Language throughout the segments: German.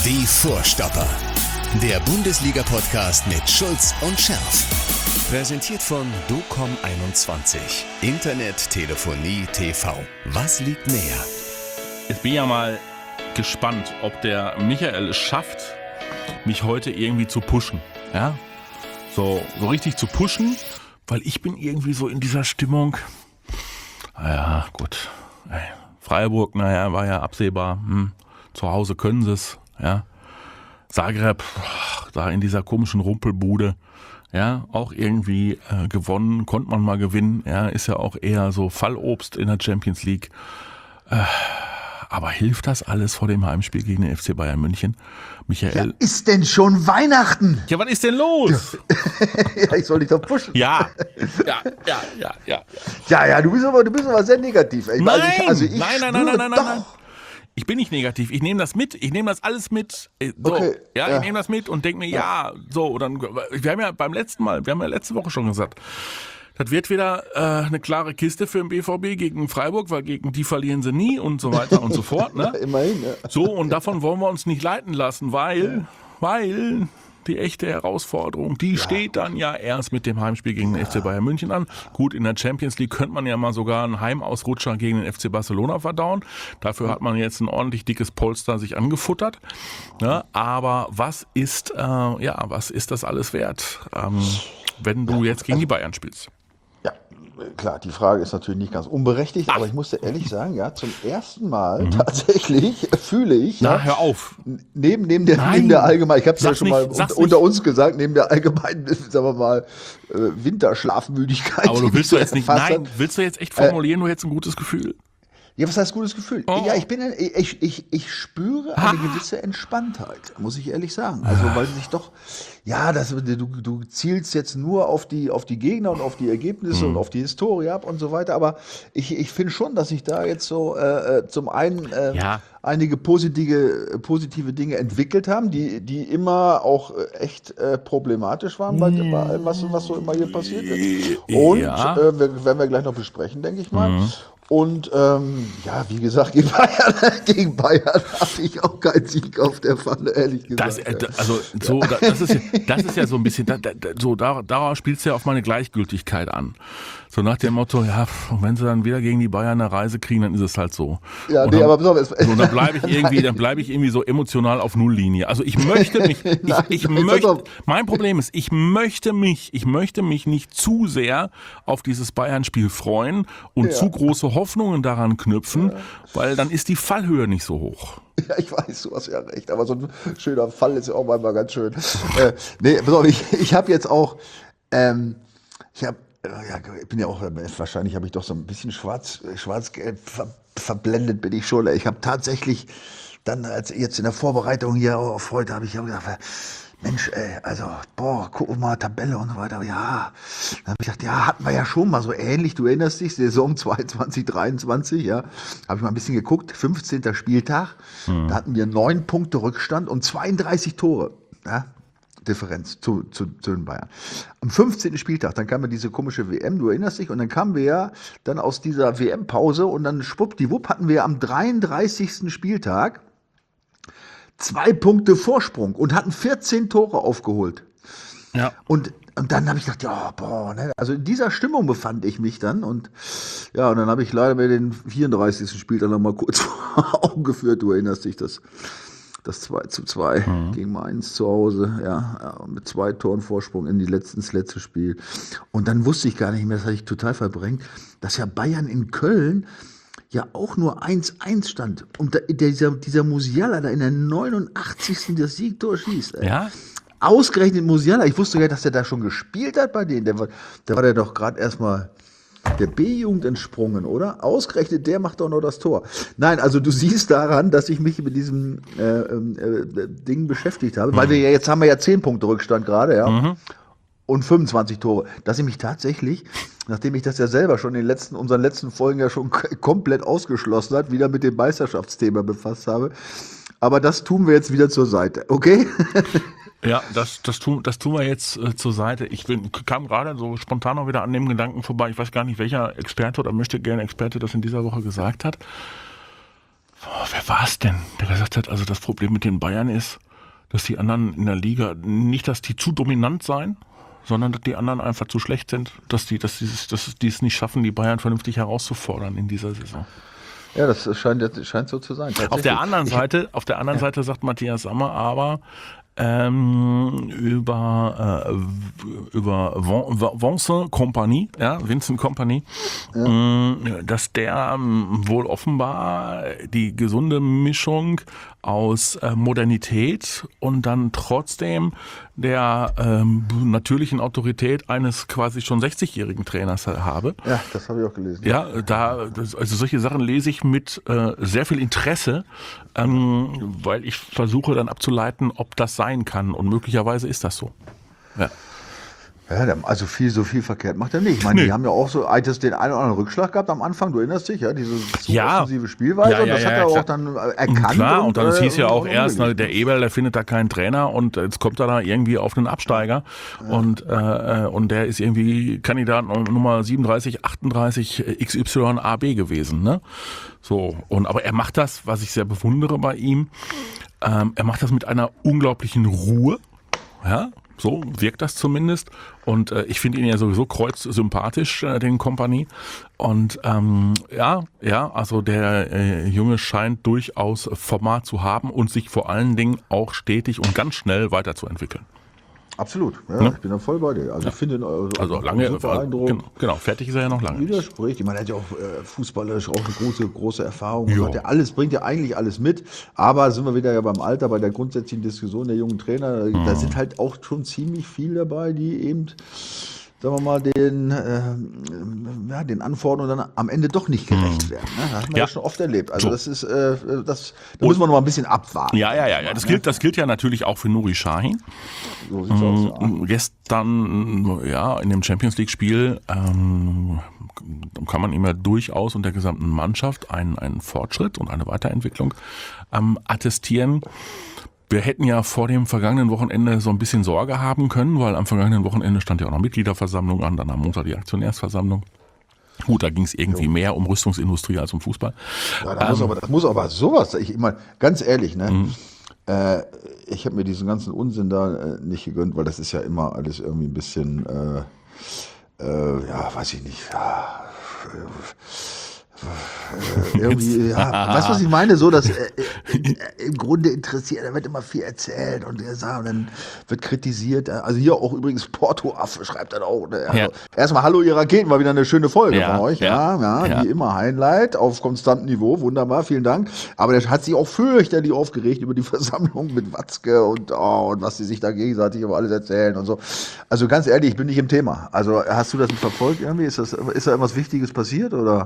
Die Vorstopper. Der Bundesliga-Podcast mit Schulz und Scherf. Präsentiert von DOCOM21. Internet, Telefonie, TV. Was liegt näher? Jetzt bin ich ja mal gespannt, ob der Michael es schafft, mich heute irgendwie zu pushen. Ja? So richtig zu pushen, weil ich bin irgendwie so in dieser Stimmung. Naja, gut. Freiburg, war ja absehbar. Zu Hause können sie es. Ja. Zagreb, da in dieser komischen Rumpelbude. Ja, auch irgendwie gewonnen, konnte man mal gewinnen. Ja, ist ja auch eher so Fallobst in der Champions League. Aber hilft das alles vor dem Heimspiel gegen den FC Bayern München? Michael? Ja, ist denn schon Weihnachten? Ja, was ist denn los? Ja, ich soll dich doch pushen. Ja, du bist aber sehr negativ. Nein. Ich bin nicht negativ. Ich nehme das mit. Ich nehme das alles mit. So, okay. Ich nehme das mit und denke mir, wir haben ja letzte Woche schon gesagt, das wird wieder eine klare Kiste für den BVB gegen Freiburg, weil gegen die verlieren sie nie und so weiter und so fort. Ne? Immerhin, ja. So, und davon wollen wir uns nicht leiten lassen, weil die echte Herausforderung, die steht dann ja erst mit dem Heimspiel gegen den FC Bayern München an. Gut, in der Champions League könnte man ja mal sogar einen Heimausrutscher gegen den FC Barcelona verdauen. Dafür hat man jetzt ein ordentlich dickes Polster sich angefuttert. Ja, aber was ist das alles wert, wenn du jetzt gegen die Bayern spielst? Ja, klar, die Frage ist natürlich nicht ganz unberechtigt, aber ich muss dir ehrlich sagen, zum ersten Mal tatsächlich fühle ich, hör auf. Neben der allgemeinen, ich habe es ja schon mal unter uns gesagt, neben der allgemeinen, sagen wir mal, Winterschlafmüdigkeit. Aber du willst du jetzt nicht, willst du jetzt echt formulieren, du hättest ein gutes Gefühl? Ja, was heißt gutes Gefühl? Oh. Ja, ich spüre eine gewisse Entspanntheit, muss ich ehrlich sagen. Also, weil sich doch, du zielst jetzt nur auf die Gegner und auf die Ergebnisse und auf die Historie ab und so weiter. Aber ich finde schon, dass sich da jetzt so zum einen einige positive Dinge entwickelt haben, die immer auch echt problematisch waren bei allem, was so immer hier passiert ist. Und werden wir gleich noch besprechen, denke ich mal. Und wie gesagt, gegen Bayern habe ich auch keinen Sieg auf der Pfanne, ehrlich gesagt. Das ist ja so ein bisschen, darauf spielt es ja auf meine Gleichgültigkeit an. So nach dem Motto, wenn sie dann wieder gegen die Bayern eine Reise kriegen, dann ist es halt so. Ja, und aber besonders. So, dann bleibe ich irgendwie so emotional auf Nulllinie. Also ich möchte mich, mein Problem ist, ich möchte mich nicht zu sehr auf dieses Bayern-Spiel freuen und zu große Hoffnungen daran knüpfen, weil dann ist die Fallhöhe nicht so hoch. Ja, ich weiß, du hast ja recht, aber so ein schöner Fall ist ja auch manchmal ganz schön. Ich habe jetzt auch, ich bin ja auch, wahrscheinlich habe ich doch so ein bisschen schwarz-gelb verblendet bin ich schon. Ich habe tatsächlich dann, jetzt in der Vorbereitung hier auf heute, habe ich gedacht, Mensch, guck mal, Tabelle und so weiter. Ja, dann habe ich gedacht, hatten wir ja schon mal so ähnlich. Du erinnerst dich, Saison 22, 23, habe ich mal ein bisschen geguckt. 15. Spieltag, da hatten wir 9 Punkte Rückstand und 32 Tore. Ja, Differenz zu den Bayern. Am 15. Spieltag, dann kam ja diese komische WM, du erinnerst dich, und dann kamen wir ja dann aus dieser WM-Pause und dann schwuppdiwupp hatten wir am 33. Spieltag 2 Punkte Vorsprung und hatten 14 Tore aufgeholt. Ja. Und dann habe ich gedacht, also in dieser Stimmung befand ich mich dann und dann habe ich leider mir den 34. Spieltag noch mal kurz vor Augen geführt, du erinnerst dich, das 2:2 gegen Mainz zu Hause, mit 2 Toren Vorsprung ins letzte Spiel. Und dann wusste ich gar nicht mehr, das hatte ich total verdrängt, dass ja Bayern in Köln ja auch nur 1:1 stand. Und dieser Musiala da in der 89. das Siegtor schießt. Ey. Ja? Ausgerechnet Musiala, ich wusste ja, dass der da schon gespielt hat bei denen. Da war der doch gerade erstmal der B-Jugend entsprungen, oder? Ausgerechnet der macht doch noch das Tor. Nein, also du siehst daran, dass ich mich mit diesem Ding beschäftigt habe, weil jetzt haben wir ja 10 Punkte Rückstand gerade, und 25 Tore. Dass ich mich tatsächlich, nachdem ich das ja selber schon in unseren letzten Folgen ja schon komplett ausgeschlossen hat, wieder mit dem Meisterschaftsthema befasst habe. Aber das tun wir jetzt wieder zur Seite, okay? Ja, das tun wir jetzt zur Seite. Ich kam gerade so spontan noch wieder an dem Gedanken vorbei. Ich weiß gar nicht, welcher Experte oder möchte gerne Experte das in dieser Woche gesagt hat. wer war es denn, der gesagt hat, also das Problem mit den Bayern ist, dass die anderen in der Liga, nicht, dass die zu dominant seien, sondern dass die anderen einfach zu schlecht sind, dass die es nicht schaffen, die Bayern vernünftig herauszufordern in dieser Saison. Ja, das scheint so zu sein. Auf der anderen Seite sagt Matthias Sammer aber über Vincent Kompany, dass der wohl offenbar die gesunde Mischung aus Modernität und dann trotzdem der natürlichen Autorität eines quasi schon 60-jährigen Trainers habe. Ja, das habe ich auch gelesen. Ja, also solche Sachen lese ich mit sehr viel Interesse, weil ich versuche dann abzuleiten, ob das sein kann. Und möglicherweise ist das so. Ja. Ja, also so viel verkehrt macht er nicht. Ich meine, die haben ja auch so den einen oder anderen Rückschlag gehabt am Anfang, du erinnerst dich, ja, diese offensive Spielweise, und das hat er auch dann erkannt. Klar, und dann hieß ja auch erst, der Eberl, der findet da keinen Trainer und jetzt kommt er da irgendwie auf einen Absteiger und der ist irgendwie Kandidat Nummer 37, 38 XY AB gewesen, ne? So, aber er macht das, was ich sehr bewundere bei ihm, er macht das mit einer unglaublichen Ruhe, ja. So wirkt das zumindest. Und ich finde ihn ja sowieso kreuzsympathisch, den Kompany. Und also der Junge scheint durchaus Format zu haben und sich vor allen Dingen auch stetig und ganz schnell weiterzuentwickeln. Absolut, ja, ich bin da voll bei dir. Also ich finde lange, genau, fertig ist er ja noch lange. Widerspricht. Ich meine, er hat ja auch fußballerisch auch eine große Erfahrung. Bringt ja eigentlich alles mit. Aber sind wir wieder ja beim Alter, bei der grundsätzlichen Diskussion der jungen Trainer. Da sind halt auch schon ziemlich viel dabei, die eben, sagen wir mal, den Anforderungen dann am Ende doch nicht gerecht werden. Ne? Das hat man ja schon oft erlebt. Also das ist, da müssen wir noch mal ein bisschen abwarten. Ja. Das gilt ja natürlich auch für Nuri Sahin. So sieht's aus, ja. Gestern, in dem Champions-League-Spiel kann man ihm ja durchaus und der gesamten Mannschaft einen Fortschritt und eine Weiterentwicklung attestieren. Wir hätten ja vor dem vergangenen Wochenende so ein bisschen Sorge haben können, weil am vergangenen Wochenende stand ja auch noch Mitgliederversammlung an, dann am Montag die Aktionärsversammlung. Gut, da ging es irgendwie mehr um Rüstungsindustrie als um Fußball. Ja, das muss aber sowas, ich meine, ganz ehrlich, ne? Ich habe mir diesen ganzen Unsinn da nicht gegönnt, weil das ist ja immer alles irgendwie ein bisschen, weiß ich nicht, irgendwie, weißt du, was ich meine? So, dass im Grunde interessiert, da wird immer viel erzählt und dann wird kritisiert. Also hier auch übrigens Porto-Affe schreibt dann auch. Ne? Also erstmal Hallo ihr Raketen, war wieder eine schöne Folge von euch. Wie immer Highlight auf konstantem Niveau, wunderbar, vielen Dank. Aber der hat sich auch fürchterlich aufgeregt über die Versammlung mit Watzke und was sie sich da gegenseitig über alles erzählen und so. Also ganz ehrlich, ich bin nicht im Thema. Also hast du das verfolgt irgendwie? Ist da irgendwas Wichtiges passiert oder?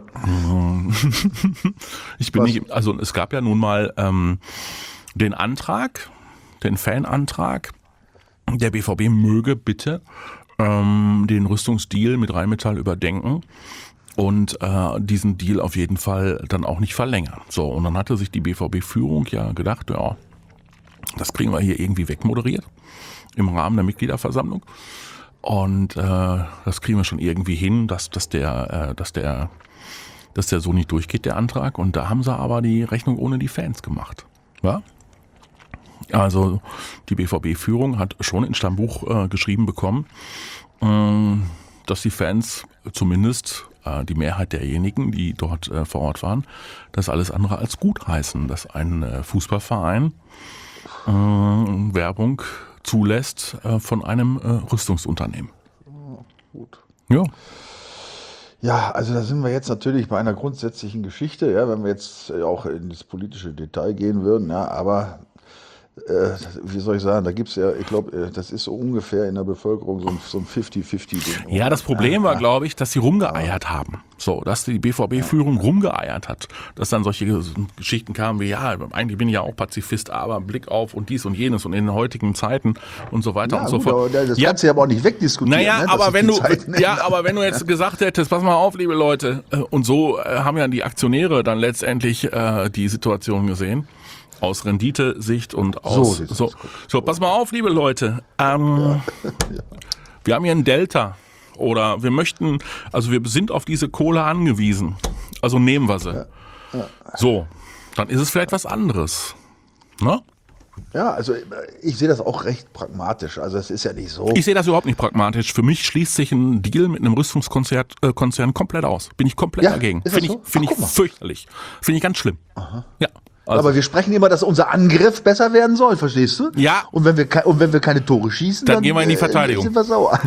Es gab ja nun mal den Fanantrag, der BVB möge bitte den Rüstungsdeal mit Rheinmetall überdenken und diesen Deal auf jeden Fall dann auch nicht verlängern. So, und dann hatte sich die BVB-Führung ja gedacht, das kriegen wir hier irgendwie wegmoderiert im Rahmen der Mitgliederversammlung. Und das kriegen wir schon irgendwie hin, dass der so nicht durchgeht, der Antrag. Und da haben sie aber die Rechnung ohne die Fans gemacht. Ja? Also die BVB-Führung hat schon in Stammbuch geschrieben bekommen, dass die Fans, zumindest die Mehrheit derjenigen, die dort vor Ort waren, das alles andere als gut heißen, dass ein Fußballverein Werbung zulässt von einem Rüstungsunternehmen. Gut. Ja. Ja, also da sind wir jetzt natürlich bei einer grundsätzlichen Geschichte, wenn wir jetzt auch in das politische Detail gehen würden, aber wie soll ich sagen, da gibt es ja, ich glaube, das ist so ungefähr in der Bevölkerung so ein 50-50-Ding. Ja, das Problem war, glaube ich, dass sie rumgeeiert haben. So, dass die BVB-Führung rumgeeiert hat. Dass dann solche Geschichten kamen wie, eigentlich bin ich ja auch Pazifist, aber Blick auf und dies und jenes und in den heutigen Zeiten und so weiter und so fort. Das kannst du ja aber auch nicht wegdiskutieren. Naja, aber wenn du jetzt gesagt hättest, pass mal auf, liebe Leute, und so haben ja die Aktionäre dann letztendlich die Situation gesehen. Aus Renditesicht und aus. So, pass mal auf, liebe Leute. Wir haben hier ein Delta. Oder wir sind auf diese Kohle angewiesen. Also nehmen wir sie. So, dann ist es vielleicht was anderes. Ne? Ja, also ich sehe das auch recht pragmatisch. Also es ist ja nicht so. Ich sehe das überhaupt nicht pragmatisch. Für mich schließt sich ein Deal mit einem Rüstungskonzern komplett aus. Bin ich komplett dagegen. Finde ich fürchterlich. Finde ich ganz schlimm. Aha. Ja. Also. Aber wir sprechen immer, dass unser Angriff besser werden soll, verstehst du? Ja. Und wenn wir keine Tore schießen, dann gehen wir in die Verteidigung. Sind wir sauer.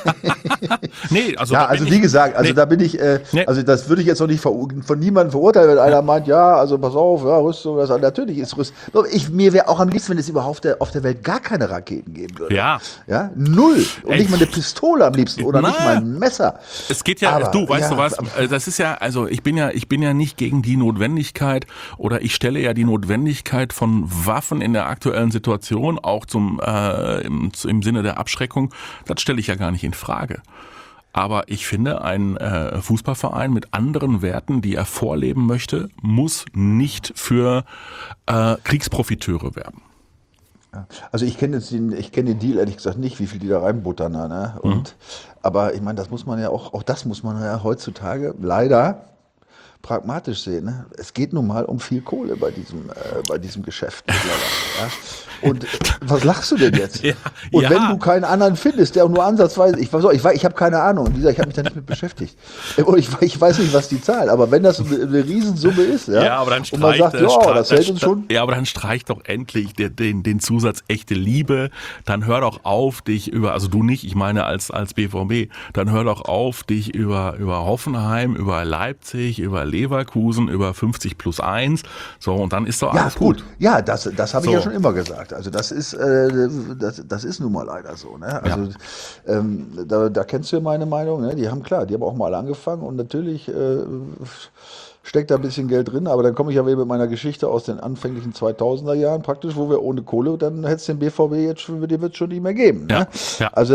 Nee, also ja, also wie gesagt, also da bin ich, also das würde ich jetzt noch nicht von niemandem verurteilen, wenn einer meint, ja, also pass auf, ja, Rüstung, das natürlich ist Rüstung. Mir wäre auch am liebsten, wenn es überhaupt auf der Welt gar keine Raketen geben würde. Ja. Ja, null. Und nicht mal eine Pistole am liebsten oder nicht mal ein Messer. Es geht ja, aber, du was, das ist ja, also ich bin ja nicht gegen die Notwendigkeit oder ich stelle ja die Notwendigkeit von Waffen in der aktuellen Situation auch im Sinne der Abschreckung, das stelle ich ja gar nicht in Frage. Aber ich finde, ein Fußballverein mit anderen Werten, die er vorleben möchte, muss nicht für Kriegsprofiteure werben. Also ich kenne den Deal ehrlich gesagt nicht, wie viel die da reinbuttern. Ne? Aber ich meine, das muss man ja auch das muss man ja heutzutage leider pragmatisch sehen. Ne? Es geht nun mal um viel Kohle bei diesem Geschäft mittlerweile. Ja? Und was lachst du denn jetzt? Und wenn du keinen anderen findest, der auch nur ansatzweise, ich habe keine Ahnung, ich habe mich da nicht mit beschäftigt. Und ich weiß nicht, was die zahlen, aber wenn das eine Riesensumme ist, aber dann und man sagt, das hält uns schon. Ja, aber dann streich doch endlich den Zusatz echte Liebe, dann hör doch auf, dich also du nicht, ich meine als BVB, dann hör doch auf, dich über Hoffenheim, über Leipzig, über Leverkusen, über 50+1, so, und dann ist doch alles gut. Ja, das habe ich ja schon immer gesagt. Also das ist nun mal leider so. Ne? Also da kennst du ja meine Meinung. Ne? Die haben auch mal angefangen und natürlich steckt da ein bisschen Geld drin, aber dann komme ich ja wieder mit meiner Geschichte aus den anfänglichen 2000er Jahren praktisch, wo wir ohne Kohle, dann hätte es den BVB jetzt den wird es schon nicht mehr geben. Ne? Ja. Also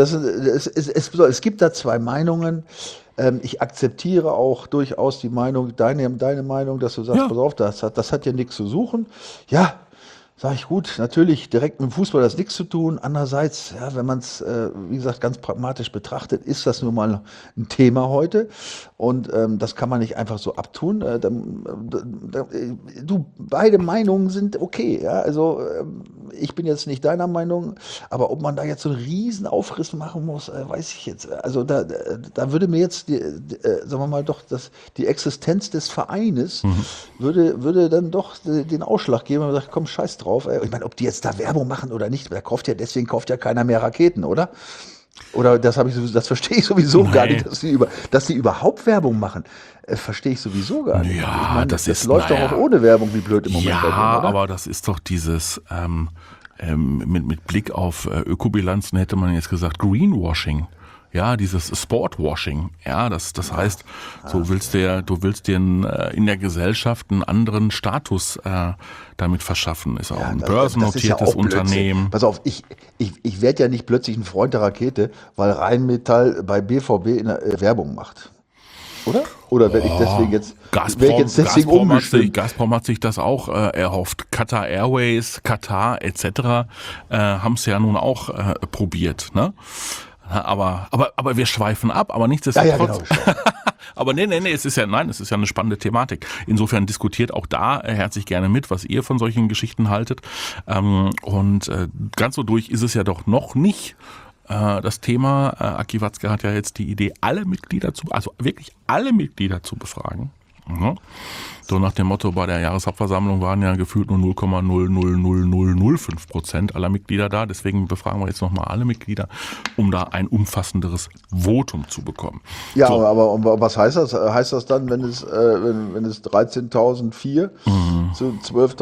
es gibt da zwei Meinungen. Ich akzeptiere auch durchaus die Meinung, deine Meinung, dass du sagst, pass auf, das hat ja nichts zu suchen. Ja, sag ich, gut, natürlich direkt mit dem Fußball hat das nichts zu tun. Andererseits, ja, wenn man es, wie gesagt, ganz pragmatisch betrachtet, ist das nun mal ein Thema heute. Und das kann man nicht einfach so abtun. Beide Meinungen sind okay. Ja? Also ich bin jetzt nicht deiner Meinung, aber ob man da jetzt so einen riesen Aufriss machen muss, weiß ich jetzt. Also da würde mir jetzt, sagen wir mal, doch die Existenz des Vereines würde dann doch den Ausschlag geben, wenn man sagt, komm, scheiß drauf. Ich meine, ob die jetzt da Werbung machen oder nicht, deswegen kauft ja keiner mehr Raketen, oder? Oder das verstehe ich sowieso gar nicht, dass die überhaupt Werbung machen. Verstehe ich sowieso gar nicht. Ja, ich meine, das läuft doch auch ohne Werbung wie blöd im Moment. Ja, bei denen, oder? aber das ist doch dieses mit Blick auf Ökobilanzen hätte man jetzt gesagt Greenwashing. Ja, dieses Sportwashing. Ja, das heißt, du willst dir in der Gesellschaft einen anderen Status damit verschaffen. Ist auch ein börsennotiertes Unternehmen. Pass auf, ich werde ja nicht plötzlich ein Freund der Rakete, weil Rheinmetall bei BVB Werbung macht. Oder? Oder werde ich deswegen jetzt Gazprom hat sich das auch erhofft. Qatar Airways, Katar etc. Haben es ja nun auch probiert, ne? Aber wir schweifen ab, aber nichtsdestotrotz. Ja, genau. Aber nee, es ist ja eine spannende Thematik. Insofern diskutiert auch da herzlich gerne mit, was ihr von solchen Geschichten haltet. Und ganz so durch ist es ja doch noch nicht. Das Thema, Aki Watzke hat ja jetzt die Idee, wirklich alle Mitglieder zu befragen. Mhm. So nach dem Motto, bei der Jahreshauptversammlung waren ja gefühlt nur 0,00005% aller Mitglieder da. Deswegen befragen wir jetzt nochmal alle Mitglieder, um da ein umfassenderes Votum zu bekommen. Ja, so. aber was heißt das? Heißt das dann, wenn es 13.004 zu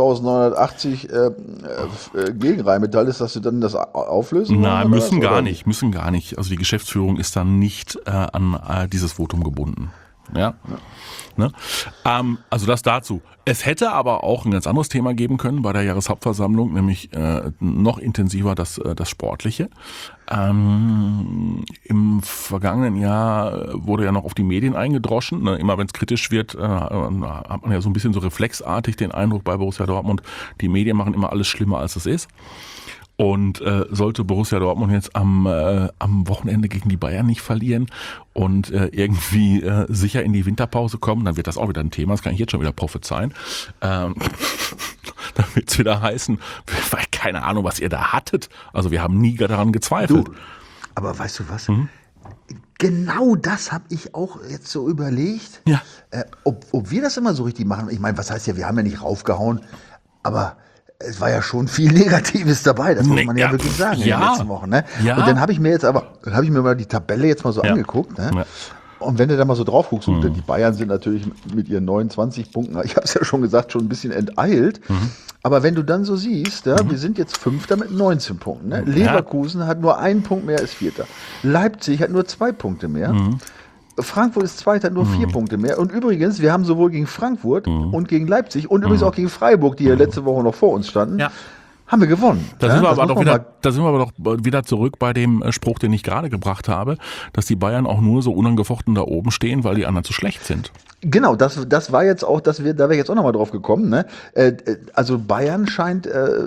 12.980 gegen Rheinmetall ist, dass sie dann das auflösen? Nein, müssen gar nicht. Also die Geschäftsführung ist dann nicht an dieses Votum gebunden. Ja. Ne? Also das dazu. Es hätte aber auch ein ganz anderes Thema geben können bei der Jahreshauptversammlung, nämlich noch intensiver das Sportliche. Im vergangenen Jahr wurde ja noch auf die Medien eingedroschen. Ne? Immer wenn es kritisch wird, hat man ja so ein bisschen so reflexartig den Eindruck bei Borussia Dortmund, die Medien machen immer alles schlimmer, als es ist. Und sollte Borussia Dortmund jetzt am Wochenende gegen die Bayern nicht verlieren und irgendwie sicher in die Winterpause kommen, dann wird das auch wieder ein Thema, das kann ich jetzt schon wieder prophezeien. Dann wird es wieder heißen, keine Ahnung, was ihr da hattet. Also wir haben nie daran gezweifelt. Du, aber weißt du was? Genau das habe ich auch jetzt so überlegt. Ja. Ob wir das immer so richtig machen. Ich meine, was heißt ja, wir haben ja nicht raufgehauen, aber es war ja schon viel Negatives dabei, das muss man ja wirklich sagen in den letzten Wochen. Ne? Ja. Und dann habe ich mir mal die Tabelle jetzt mal so angeguckt. Ne? Ja. Und wenn du da mal so drauf guckst, die Bayern sind natürlich mit ihren 29 Punkten, ich habe es ja schon gesagt, schon ein bisschen enteilt. Aber wenn du dann so siehst, wir sind jetzt Fünfter mit 19 Punkten. Ne? Leverkusen hat nur einen Punkt mehr als Vierter. Leipzig hat nur 2 Punkte mehr. Frankfurt ist Zweiter, hat nur 4 Punkte mehr. Und übrigens, wir haben sowohl gegen Frankfurt und gegen Leipzig und übrigens auch gegen Freiburg, die ja letzte Woche noch vor uns standen, haben wir gewonnen. Da sind wir aber doch wieder zurück bei dem Spruch, den ich gerade gebracht habe, dass die Bayern auch nur so unangefochten da oben stehen, weil die anderen zu schlecht sind. Genau, das war jetzt auch, da wäre ich jetzt auch nochmal drauf gekommen. Ne? Also Bayern scheint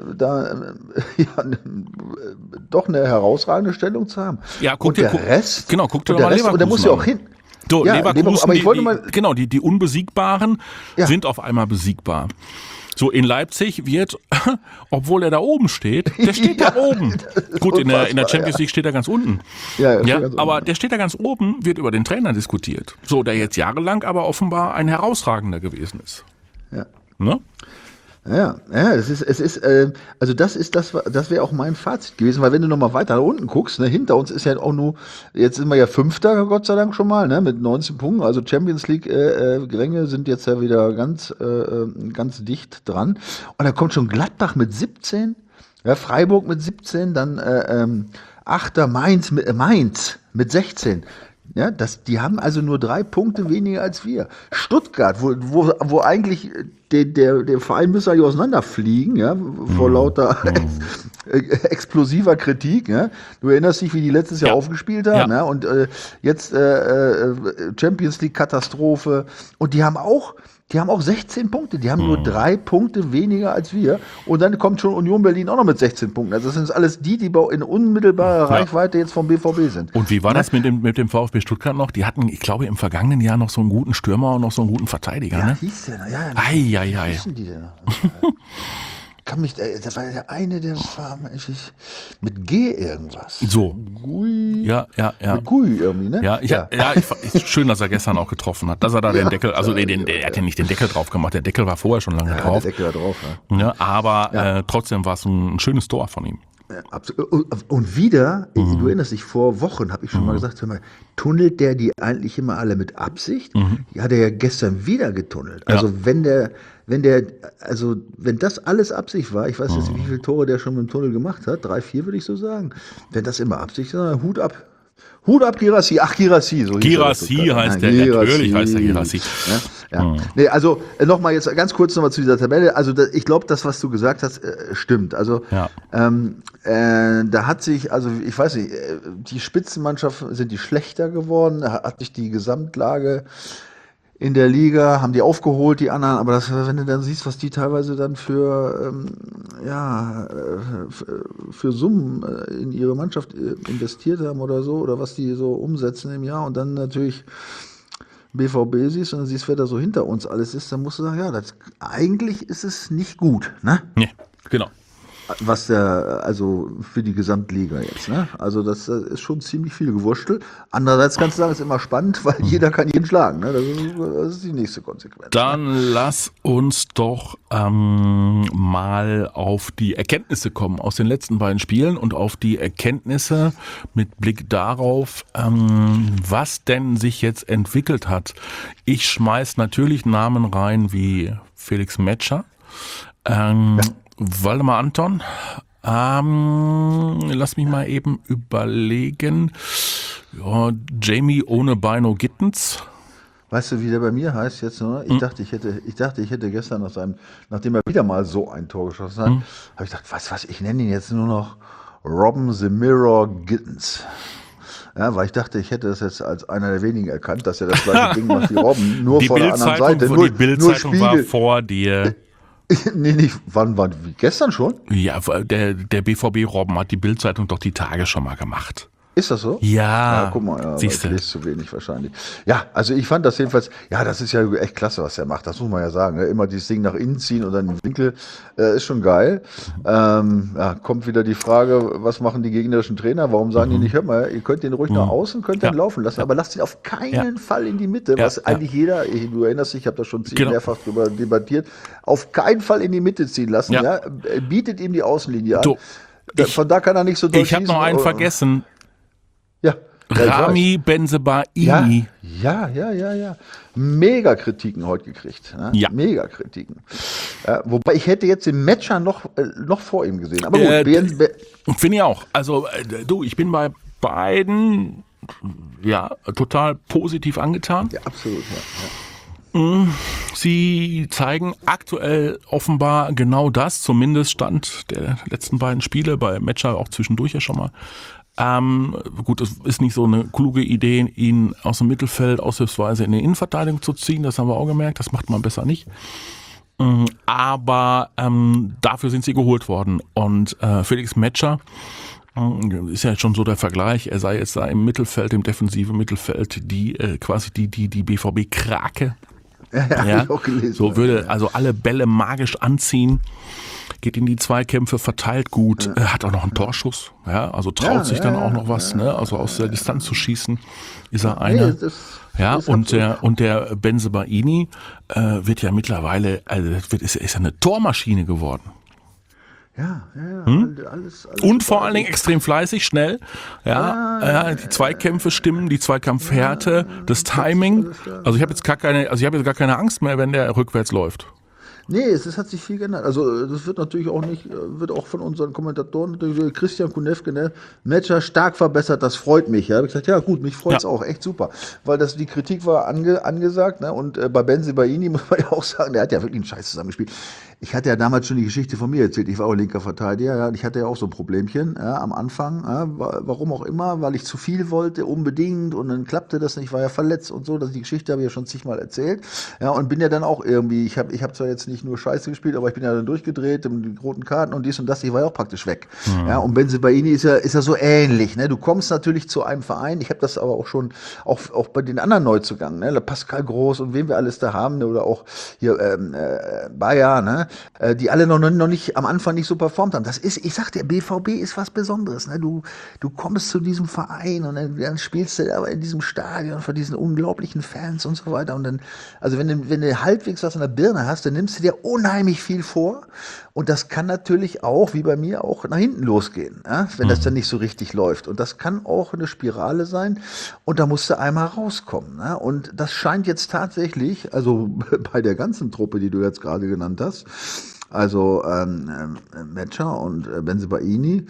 doch eine herausragende Stellung zu haben. Ja, guck dir doch mal Leverkusen und der muss ja auch hin. So, ja, Leverkusen, aber ich wollte mal, die Unbesiegbaren sind auf einmal besiegbar. So, in Leipzig wird, obwohl er da oben steht, der steht da oben. Gut, in der Champions League steht er ganz unten. Aber der steht da ganz oben, wird über den Trainer diskutiert. So, der jetzt jahrelang aber offenbar ein herausragender gewesen ist. Ja. Ne? Ja, das wäre auch mein Fazit gewesen, weil wenn du nochmal weiter nach unten guckst, ne, hinter uns ist ja auch nur, jetzt sind wir ja Fünfter, Gott sei Dank schon mal, ne, mit 19 Punkten, also Champions League Ränge sind jetzt ja wieder ganz dicht dran. Und da kommt schon Gladbach mit 17, Freiburg mit 17, dann Achter Mainz mit 16. Ja, die haben also nur 3 Punkte weniger als wir. Stuttgart, wo eigentlich der Verein müsste eigentlich auseinanderfliegen, ja, vor lauter explosiver Kritik. Ja. Du erinnerst dich, wie die letztes Jahr aufgespielt haben, ja. Und jetzt Champions League Katastrophe. Und die haben auch 16 Punkte. Die haben nur 3 Punkte weniger als wir. Und dann kommt schon Union Berlin auch noch mit 16 Punkten. Also das sind alles die in unmittelbarer Reichweite jetzt vom BVB sind. Und wie war das mit dem VfB Stuttgart noch? Die hatten, ich glaube, im vergangenen Jahr noch so einen guten Stürmer und noch so einen guten Verteidiger. Ja, ne? hieß der noch. Ei. Wissen die denn noch? Das war der eine, der war mit G irgendwas. So. Gui. Ja. Mit Gui irgendwie, ne? Schön, dass er gestern auch getroffen hat. Dass er da den Deckel, also er hat ja nicht den Deckel drauf gemacht, der Deckel war vorher schon lange drauf. Der Deckel war drauf, ja. Aber trotzdem war es ein schönes Tor von ihm. Und wieder, du erinnerst dich, vor Wochen habe ich schon mal gesagt, hör mal, tunnelt der die eigentlich immer alle mit Absicht? Die hat er ja gestern wieder getunnelt. Also wenn das alles Absicht war, ich weiß jetzt nicht, wie viele Tore der schon mit dem Tunnel gemacht hat, 3, 4 würde ich so sagen. Wenn das immer Absicht ist, Hut ab. Hut ab, Girassi. Ach, Girassi. So Girassi heißt der. Natürlich heißt der Girassi. Ja. Nee, also nochmal jetzt ganz kurz nochmal zu dieser Tabelle. Also ich glaube, das, was du gesagt hast, stimmt. Also da hat sich, also ich weiß nicht, die Spitzenmannschaften sind die schlechter geworden, hat sich die Gesamtlage in der Liga, haben die aufgeholt, die anderen, aber wenn du dann siehst, was die teilweise dann für Summen in ihre Mannschaft investiert haben oder so, oder was die so umsetzen im Jahr und dann natürlich BVB siehst und dann siehst, wer da so hinter uns alles ist, dann musst du sagen, eigentlich ist es nicht gut, ne? Nee, genau. Was also für die Gesamtliga jetzt, ne? Also das ist schon ziemlich viel Gewurstel. Andererseits kannst du sagen, es ist immer spannend, weil jeder kann jeden schlagen, ne? Das ist die nächste Konsequenz. Dann lass uns doch mal auf die Erkenntnisse kommen aus den letzten beiden Spielen und auf die Erkenntnisse mit Blick darauf, was denn sich jetzt entwickelt hat. Ich schmeiß natürlich Namen rein wie Felix Metscher, Waldemar Anton, lass mich mal eben überlegen. Ja, Jamie ohne Beino Gittens. Weißt du, wie der bei mir heißt jetzt? Ne? Ich dachte, ich hätte gestern nachdem er wieder mal so ein Tor geschossen hat, habe ich gedacht, was, ich nenne ihn jetzt nur noch Robin the Mirror Gittens. Ja, weil ich dachte, ich hätte das jetzt als einer der wenigen erkannt, dass er das gleiche Ding macht wie Robin, nur die von der anderen Seite. Die Bildzeitung war vor dir. Nee, nicht. Wann war wie gestern schon? Ja, der BVB-Robben hat die Bild-Zeitung doch die Tage schon mal gemacht. Ist das so? Ja, guck mal, ja, ich siehste. lese zu wenig wahrscheinlich. Ja, also ich fand das jedenfalls, ja, das ist ja echt klasse, was er macht, das muss man ja sagen. Ne? Immer dieses Ding nach innen ziehen und dann den Winkel, ist schon geil. Ja, kommt wieder die Frage, was machen die gegnerischen Trainer? Warum sagen die nicht, hör mal, ihr könnt den ruhig nach außen, könnt den laufen lassen, aber lasst ihn auf keinen Fall in die Mitte, was eigentlich jeder, du erinnerst dich, ich habe da schon mehrfach drüber debattiert, auf keinen Fall in die Mitte ziehen lassen, ja. Bietet ihm die Außenlinie an. Von da kann er nicht so doll Ich habe noch einen vergessen. Ja. Rami Bensebaini. Ja. Mega Kritiken heute gekriegt. Ne? Ja. Mega Kritiken. Wobei ich hätte jetzt den Matcher noch vor ihm gesehen. Aber gut, finde ich auch. Also ich bin bei beiden total positiv angetan. Ja, absolut. Ja. Sie zeigen aktuell offenbar genau das, zumindest Stand der letzten beiden Spiele, bei Matcher auch zwischendurch ja schon mal. Gut, es ist nicht so eine kluge Idee, ihn aus dem Mittelfeld aushilfsweise in die Innenverteidigung zu ziehen, das haben wir auch gemerkt, das macht man besser nicht. Aber dafür sind sie geholt worden und Felix Metscher ist ja schon so der Vergleich, er sei jetzt da im Mittelfeld, im defensiven Mittelfeld, quasi die BVB-Krake. Ja, hab ich auch gelesen. So würde also alle Bälle magisch anziehen, geht in die Zweikämpfe, verteilt gut, hat auch noch einen Torschuss, also traut sich dann auch noch was, ne? Also aus der Distanz zu schießen, ist er einer. Und der Bensebaini wird ja mittlerweile, ist ja eine Tormaschine geworden. Alles und vor allen Dingen extrem fleißig, schnell. Die Zweikämpfe stimmen, die Zweikampfhärte, das Timing. Also ich habe jetzt gar keine Angst mehr, wenn der rückwärts läuft. Nee, es hat sich viel geändert. Also das wird natürlich auch nicht, wird auch von unseren Kommentatoren, Christian Kunewke, ne, Metscher stark verbessert, das freut mich. Ja, habe ich gesagt, ja gut, mich freut es auch, echt super. Weil die Kritik war angesagt, ne, und bei Bensebaini muss man ja auch sagen, der hat ja wirklich einen Scheiß zusammengespielt. Ich hatte ja damals schon die Geschichte von mir erzählt, ich war auch linker Verteidiger, ja, und ich hatte ja auch so ein Problemchen am Anfang, warum auch immer, weil ich zu viel wollte, unbedingt, und dann klappte das nicht, ich war ja verletzt und so, die Geschichte habe ich ja schon zigmal erzählt, ja, und bin ja dann auch irgendwie, ich hab zwar jetzt nicht nur Scheiße gespielt, aber ich bin ja dann durchgedreht, die roten Karten und dies und das, ich war ja auch praktisch weg. Ja, und Bensebaini ist ja so ähnlich, ne, du kommst natürlich zu einem Verein, ich habe das aber auch schon, auch bei den anderen Neuzugängen, ne, Pascal Groß und wen wir alles da haben, ne, oder auch hier Bayer, ne, die alle noch nicht am Anfang nicht so performt haben. Das ist, ich sag dir, BVB ist was Besonderes. Ne? Du kommst zu diesem Verein und dann spielst du aber in diesem Stadion vor diesen unglaublichen Fans und so weiter. Und dann, also wenn du halbwegs was in der Birne hast, dann nimmst du dir unheimlich viel vor. Und das kann natürlich auch, wie bei mir, auch nach hinten losgehen, wenn das dann nicht so richtig läuft. Und das kann auch eine Spirale sein. Und da musst du einmal rauskommen. Ne? Und das scheint jetzt tatsächlich, also bei der ganzen Truppe, die du jetzt gerade genannt hast, also Metscher und Bensebaini,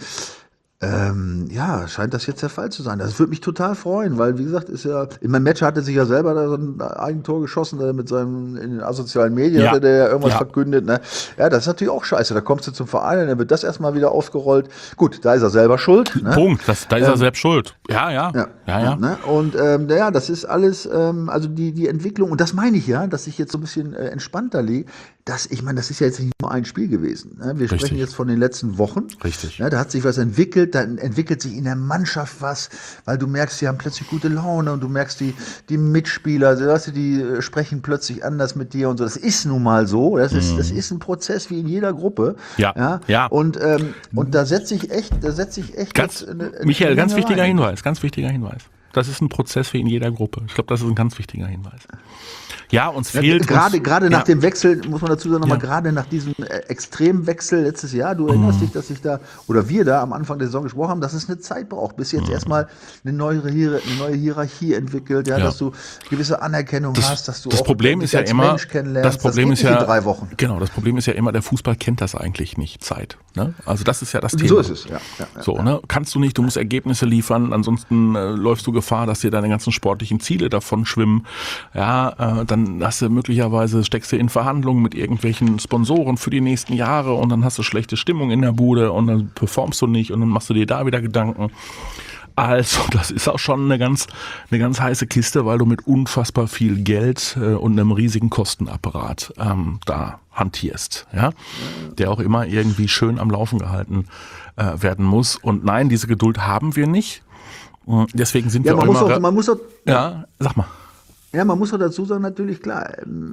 scheint das jetzt der Fall zu sein. Das würde mich total freuen, weil, wie gesagt, Metscher hatte sich ja selber da so ein Eigentor geschossen, mit seinem, in den asozialen Medien hatte der ja irgendwas verkündet. Ne? Ja, das ist natürlich auch scheiße. Da kommst du zum Verein und dann wird das erstmal wieder aufgerollt. Gut, da ist er selber schuld. Ne? Punkt, da ist er selbst schuld. Ja. Ne? Und das ist alles, also die Entwicklung, und das meine ich ja, dass ich jetzt so ein bisschen entspannter liege. Das ist ja jetzt nicht nur ein Spiel gewesen. Ne? Wir sprechen jetzt von den letzten Wochen. Richtig. Ne? Da hat sich was entwickelt, dann entwickelt sich in der Mannschaft was, weil du merkst, die haben plötzlich gute Laune und du merkst, die Mitspieler, die sprechen plötzlich anders mit dir und so. Das ist nun mal so. Das ist ein Prozess wie in jeder Gruppe. Ja. Und da setze ich echt Michael, ganz wichtiger Hinweis. Das ist ein Prozess wie in jeder Gruppe. Ich glaube, das ist ein ganz wichtiger Hinweis. Ja, uns fehlt... Gerade nach dem Wechsel, muss man dazu sagen, gerade nach diesem Extremwechsel letztes Jahr, du erinnerst dich, dass wir da am Anfang der Saison gesprochen haben, dass es eine Zeit braucht, bis jetzt erstmal eine neue Hierarchie entwickelt, dass du gewisse Anerkennung hast, dass du das auch Problem ist ja als immer, Mensch kennenlernst. Das Problem ist ja, in 3 Wochen. Genau, das Problem ist ja immer, der Fußball kennt das eigentlich nicht, Zeit. Ne? Also das ist ja das Thema. So ist es, ja. Ne? Kannst du nicht, du musst Ergebnisse liefern, ansonsten läufst du Gefahr, dass dir deine ganzen sportlichen Ziele davon schwimmen. Ja, dann hast du möglicherweise, steckst du in Verhandlungen mit irgendwelchen Sponsoren für die nächsten Jahre und dann hast du schlechte Stimmung in der Bude und dann performst du nicht und dann machst du dir da wieder Gedanken. Also, das ist auch schon eine ganz heiße Kiste, weil du mit unfassbar viel Geld und einem riesigen Kostenapparat da hantierst, ja, der auch immer irgendwie schön am Laufen gehalten werden muss. Und nein, diese Geduld haben wir nicht. Deswegen sind wir auch immer... Man muss auch, ja, sag mal. Ja, man muss auch dazu sagen, natürlich, klar,